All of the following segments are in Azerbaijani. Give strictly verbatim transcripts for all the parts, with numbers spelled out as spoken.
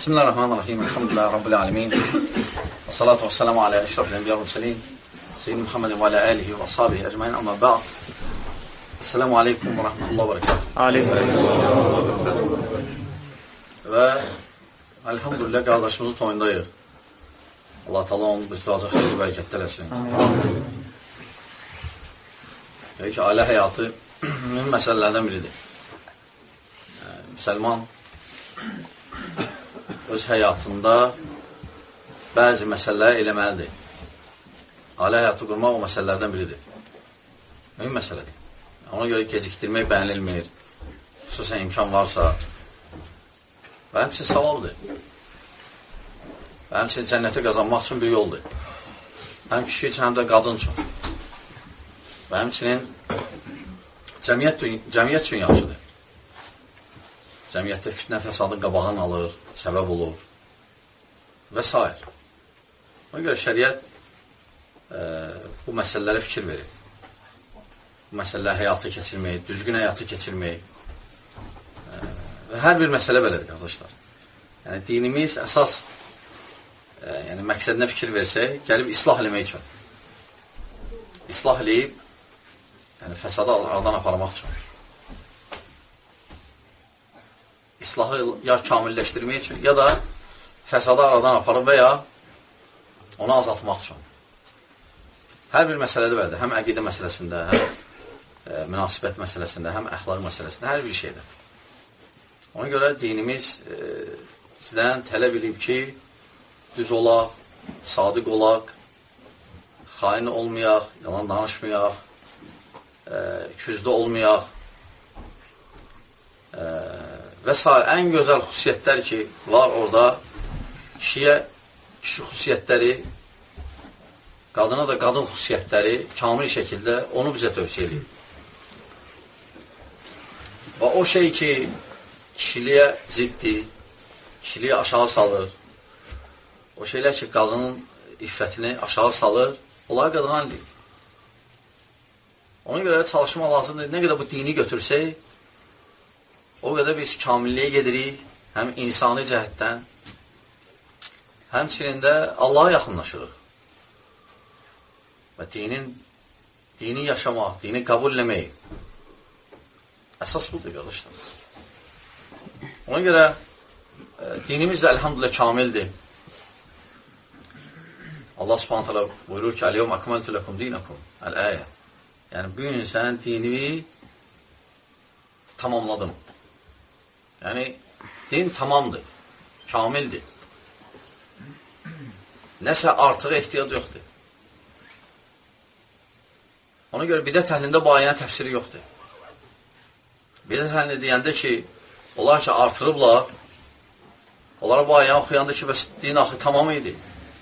Bismillahirrahmanirrahim. Elhamdülillahi Rabbil alemin. Və salatu və selamu alə əşrafil enbiya və murselin. Seyyidina Muhammedin və alə alihi və ashabihi ecmaîn. Amma ba'd. Esselamu aleykum və rahmetullahi və berekatuhu. Aleykum. Və elhamdülillah qardaşımızın toyundayıq. Allah Taala onun müstəvacı xeyirli bərəkətlər eləsin. Deyək ki, ailə həyatı mühüm məsələlərdən biridir. Müsəlman öz həyatında bəzi məsələləri eləməlidir. Ailə həyatı qurmaq o məsələlərdən biridir. Mühüm məsələdir. Ona görə gecikdirmək bəyənilmir. Xüsusən imkan varsa və həmçinin savabdır. Və həmçinin cənnəti qazanmaq üçün bir yoldur. Həm kişi üçün, həm də qadın üçün. Və həmçinin cəmiyyət, cəmiyyət üçün yaxşıdır. Cəmiyyətdə fitnə fəsadın qabağını alır, səbəb olur və s. Ona görə şəriət e, bu məsələlərə fikir verir. Bu məsələləri həyata keçirmək, düzgün həyata keçirmək e, və hər bir məsələ belədir, qardaşlar. Yəni, dinimiz əsas e, yəni, məqsədinə fikir versək, gəlib islah eləmək üçün. İslah eləyib, yəni fəsadı aradan aparmaq üçün. İslahı ya kamilləşdirmək üçün, ya da fəsadı aradan aparıb və ya onu azaltmaq üçün. Hər bir məsələdə belədir. Həm əqidə məsələsində, həm e, münasibət məsələsində, həm əxlaq məsələsində, hər bir şeydə. Ona görə dinimiz e, sizdən tələb edib ki, düz olaq, sadiq olaq, xain olmayaq, yalan danışmayaq, e, küzdə olmayaq, e, və s. Ən gözəl xüsusiyyətlər ki, var orada, kişiyə kişi xüsusiyyətləri, qadına da qadın xüsusiyyətləri kamil şəkildə onu bizə tövsiyə edir. Və o şey ki, kişiliyə ziddir, kişiliyə aşağı salır, o şeylər ki, qadının iffətini aşağı salır, onları qadına edir. Ona görə çalışma lazımdır. Nə qədər bu dini götürsək, o qədər biz kamilliyə gedirik, həm insani cəhətdən, həmçinin də Allaha yaxınlaşırıq. Və dinin, dini yaşamaq, dini qəbul eləmək, əsas budur, qardaşlar. Ona görə e, dinimiz də elhamdülillah kamildir. Allah subhanət hələ buyurur ki, Əl-yevm akmaltu lekum dinakum, əl-əyə. Yəni, bu gün sən dinimi tamamladım. Yəni, din tamamdır, kamildir. Nəsə artığa ehtiyac yoxdur. Ona görə bidət əhlində bu ayənin təfsiri yoxdur. Bidət əhlində deyəndə ki, onlar ki, artırıblar, onlara bu ayəni oxuyanda ki, bəs din axı tamam idi.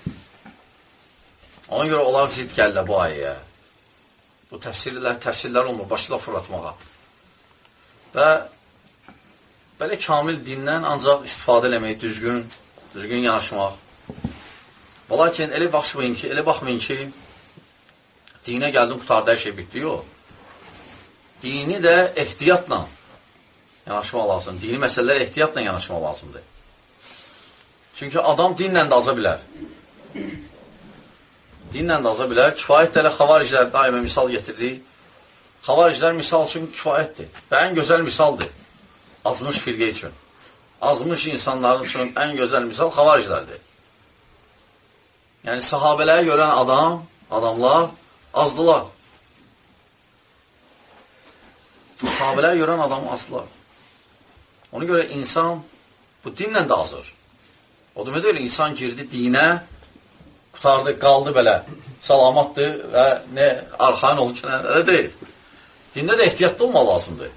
Ona görə onlar zid gəlirlər bu ayəyə. Bu təfsirlər, təfsirlər olmur, başla fırlatmağa. Və belə kamil dindən ancaq istifadə eləmək, düzgün, düzgün yanaşmaq. Və lakin elə baxmayın ki, elə baxmayın ki, dinə gəldim, qutardı, hər şey bitdi, yox. Dini də ehtiyatla yanaşmaq lazımdır. Dini məsələlər ehtiyatla yanaşmaq lazımdır. Çünki adam dinlə də aza bilər. Dinlə də aza bilər. Kifayət də elə xavariclər daimə misal getiririk. Xavariclər misal üçün kifayətdir. Və ən gözəl misaldır. Azmış firqə üçün. Azmış insanların üçün ən gözəl misal xavariclərdir. Yəni, sahabələri görən adam, adamlar azdılar. Sahabələri görən adam azdılar. Ona görə insan bu dinlə də azır. O demək deyil, insan girdi dinə, qutardı, qaldı belə, salamatdır və nə arxain olun ki, nə deyil. Dində də ehtiyatlı olmaq lazımdır.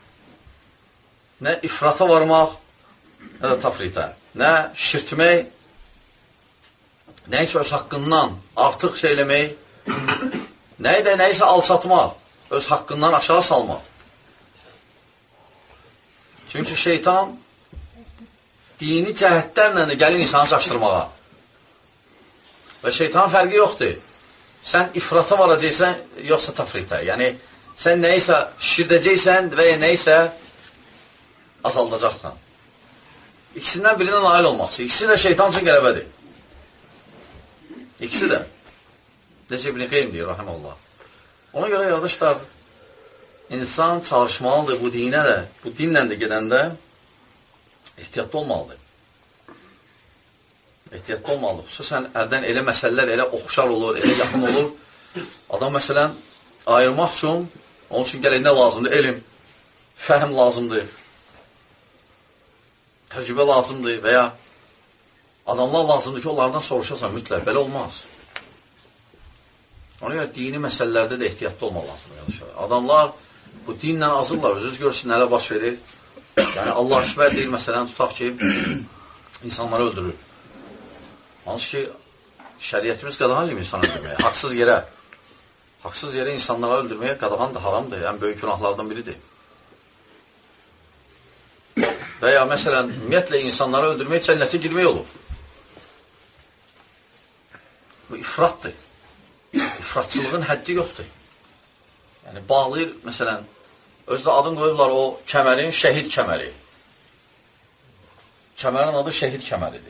Nə ifrata varmaq, nə də tafritə. Nə şirtmək, nə isə öz haqqından artıq şey eləmək, nə də nə isə alçatmaq, öz haqqından aşağı salmaq. Çünki şeytan dini cəhətlərlə də gəlir insanı çaşdırmağa. Və şeytanın fərqi yoxdur. Sən ifrata varacaqsən, yoxsa tafritə. Yəni, sən nə isə şirdəcəksən və ya nə isə azaldacaqsan. İkisindən birinin nail olmaqsı. İkisi də şeytan üçün qələbədir. İkisi də. Necə İbn Qeym deyir, rahiməllah. Ona görə qardaşlar, insan çalışmalıdır bu dinə də, bu dinlə də gedəndə ehtiyatlı olmalıdır. Ehtiyatlı olmalıdır. Xüsusən əldən elə məsələlər elə oxşar olur, elə yaxın olur. Adam məsələn, ayırmaq üçün, onun üçün gələk nə lazımdır? Elm, fəhm lazımdır, təcrübə lazımdır və ya adamlar lazımdır ki, onlardan soruşasan mütləq. Belə olmaz. Ona görə dini məsələlərdə də ehtiyatlı olmaq lazımdır. Adamlar bu dinlə azırlar, özünüz görürsün, nələ baş verir. Yəni, Allah Ekber deyir, məsələn, tutaq ki, insanları öldürür. Hansı ki, şəriyyətimiz qadağan edib insanı öldürməyə, haqsız yerə. Haqsız yerə insanları öldürməyə qadağan da haramdır, ən böyük günahlardan biridir. Və ya, məsələn, ümumiyyətlə, insanları öldürməyə cənnətə girmək olur. Bu ifratdır. İfratçılığın həddi yoxdur. Yəni, bağlayır, məsələn, özdə adını qoyublar o kəmərin şəhid kəməri. Kəmərin adı şəhid kəməridir.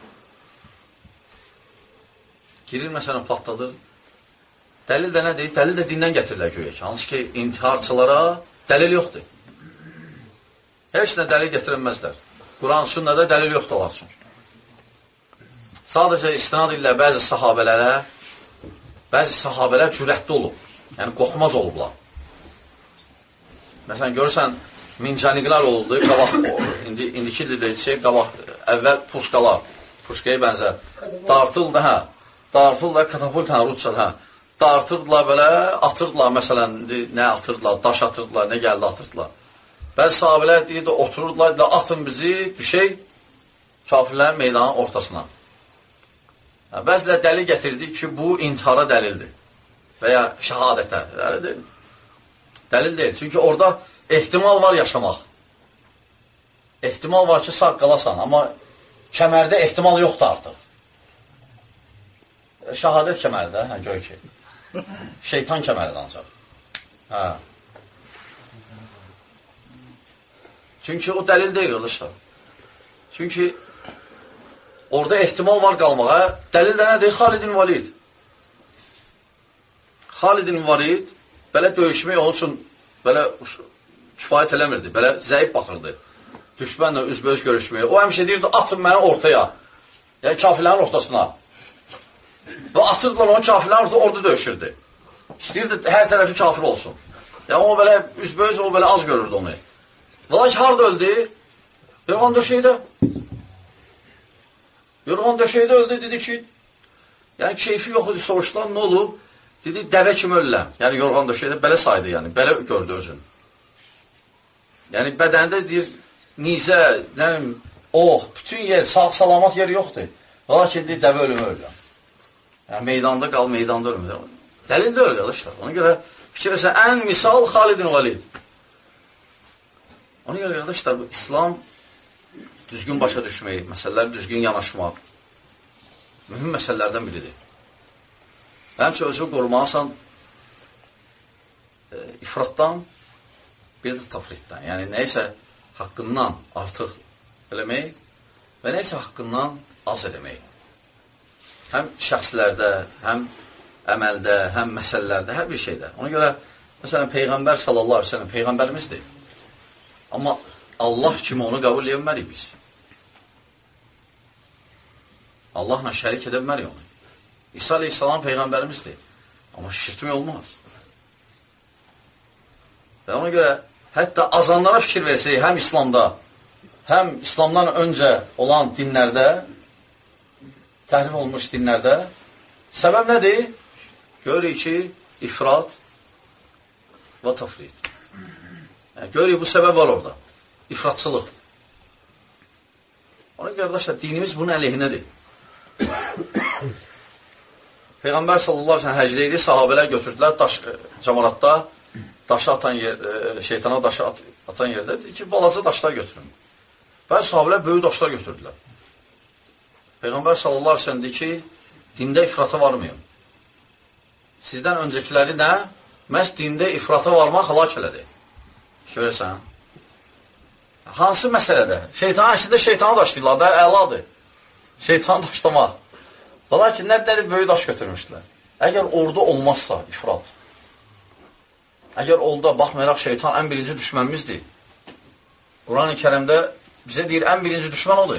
Girir, məsələn, patladır. Dəlil də nə deyir? Dəlil də dindən gətirirlər göyə ki, hansı ki, intiharçılara dəlil yoxdur. Heç nə dəlil gətirənməzlər. Quran, sünnədə dəlil yoxdur onlar üçün. Sadəcə istinad ilə bəzi sahabələrə, bəzi sahabələr cürətli olub. Yəni, qorxmaz olublar. Məsələn, görürsən, mincəniklər oldu, qabaq, indi, indiki dildə şey, qabaq, əvvəl puşqalar, puşqaya bənzər. Dartıldı, hə, dartıldı, katapult, hə, rutçal, hə. Dartırdılar belə, atırdılar, məsələn, nə atırdılar, daş atırdılar, nə gəldi atırdılar. Bəzi sahabələr deyirdi, otururdular, atın bizi, düşək, kafirlərin meydanın ortasına. Bəzilə dəlil gətirdi ki, bu intihara dəlildir və ya şəhadətə. Dəlil deyil, çünki orada ehtimal var yaşamaq. Ehtimal var ki, sağ qalasan, amma kəmərdə ehtimal yoxdur artıq. Şəhadət kəməridə, hə, göy ki. Şeytan kəməridə ancaq. Hə. Çünki o dəlil deyil, qardaşlar. Çünki orada ehtimal var qalmağa. Dəlil də nədir? Xalid ibn Valid. Xalid ibn Valid belə döyüşmək onun üçün belə kifayət eləmirdi. Belə zəif baxırdı. Düşmənlə üzbəüz görüşməyə. O həmişə deyirdi, atın məni ortaya. Yəni kafirlərin ortasına. Və atırdılar onu kafirlərin ortaya, orada döyüşürdü. İstəyirdi, hər tərəfi kafir olsun. Yəni o belə üzbəüz, o belə az görürdü onu. Valla ki, harada öldü? Yorğan döşəkdə. Yorğan döşəkdə öldü, dedi ki, yəni keyfi yox idi, soruşdular, nə olub? Dedi, dəvə kimi ölüləm. Yəni yorğan döşəkdə belə saydı, yəni, belə gördü özün. Yəni bədəndə deyir, nizə, nəlim, oh, bütün yer, sağ-salamat yer yoxdur. Valla ki, deyir, dəvə ölümü ölüləm. Yəni meydanda qal, meydanda ölümü. Dəlil də öyle, arkadaşlar. Ona görə fikirləsə, ən misal Xalid ibn Valid. Ona görə, arkadaşlar, bu İslam düzgün başa düşmək, məsələlər düzgün yanaşmaq mühüm məsələlərdən biridir. Həmçə özü qorumalısan e, ifratdan, bir də tafritdən. Yəni, nəysə haqqından artıq eləmək və nəysə haqqından az eləmək. Həm şəxslərdə, həm əməldə, həm məsələlərdə, hər bir şeydə. Ona görə, məsələn, Peyğəmbər sallallahu aleyhi ve sellem Peyğəmbərimizdir. Amma Allah kimi onu qəbul edilməliyik biz. Allahla şərik edə bilmərik onu. İsa aleyhissalam Peyğəmbərimizdir. Amma şişirtmək olmaz. Və ona görə, hətta azanlara fikir versək, həm İslamda, həm İslamdan öncə olan dinlərdə, təhrif olmuş dinlərdə, səbəb nədir? Görürük ki, ifrat və tafrit. Yəni, görürük, bu səbəb var orada. İfratçılıq. Ona görə, arkadaşlar, dinimiz bunun əleyhinədir. Peyğəmbər sallallahu aleyhi ve sellem həcdə idi, sahabələr götürdülər daş, cəmaratda, daşı atan yer, şeytana daşı at, atan yerdə, dedi ki, balaca daşlar götürün. Və sahabələr böyük daşlar götürdülər. Peyğəmbər sallallahu aleyhi ve sellem dedi ki, dində ifrata varmayın. Sizdən öncəkiləri nə? Məhz dində ifrata varmaq halak elədi. Görürsən, hansı məsələdə? Şeytan əslində şeytanı daşlayırlar da, əladır. Şeytanı daşlamaq. Lakin nədir, böyük daş götürmüşdülər. Əgər orada olmazsa, ifrat. Əgər orada, baxmayaraq, şeytan ən birinci düşmənimizdir. Quran-ı Kərimdə bizə deyir, ən birinci düşmən odur.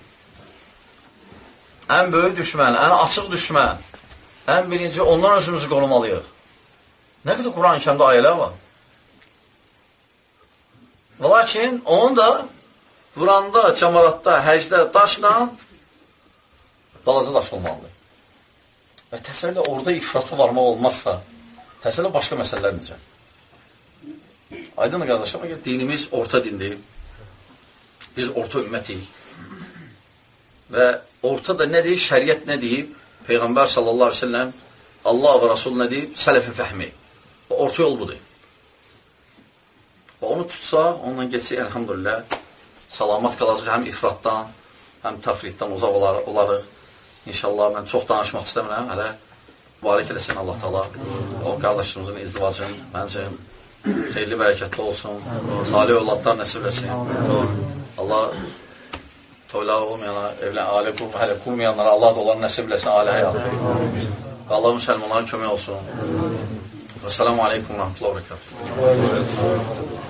Ən böyük düşmən, ən açıq düşmən, ən birinci ondan özümüzü qorumalıyıq. Nə qədər Quran-ı Kərimdə ayələr var? Lakin onu da vuranda, cəmaratda, həcdə, daşla balaca daş olmalıdır. Və təsəllə orada ifrata varmaq olmazsa, təsəllə başqa məsələlər necə? Aydın qardaşım, dinimiz orta dindir. Biz orta ümmətik. Və ortada nə deyib? Şəriət nə deyib? Peyğəmbər sallallahu aleyhi ve sellem, Allah və Rasul nə deyib? Sələfi fəhmi. Orta yol budur. Və onu tutsa, ondan geçsək, elhamdülillah, salamat qalacaq həm ifratdan, həm təfriddən uzaq olarıq. İnşallah, mən çox danışmaq istəmirəm, hələ mübarək eləsin Allah Taala. O qardaşımızın izdivacını, məncə, xeyirli bərəkətli olsun, salih övladlar nəsib etsin. Allah toyları olmayana, evlən, ailə qurub, hələ qurmayanlara Allah da onları nəsib eləsin, ailə həyatı. Allah müsəlmanların kömək olsun. Və selamu aleykum və rəhmətullah və bərəkatuhu.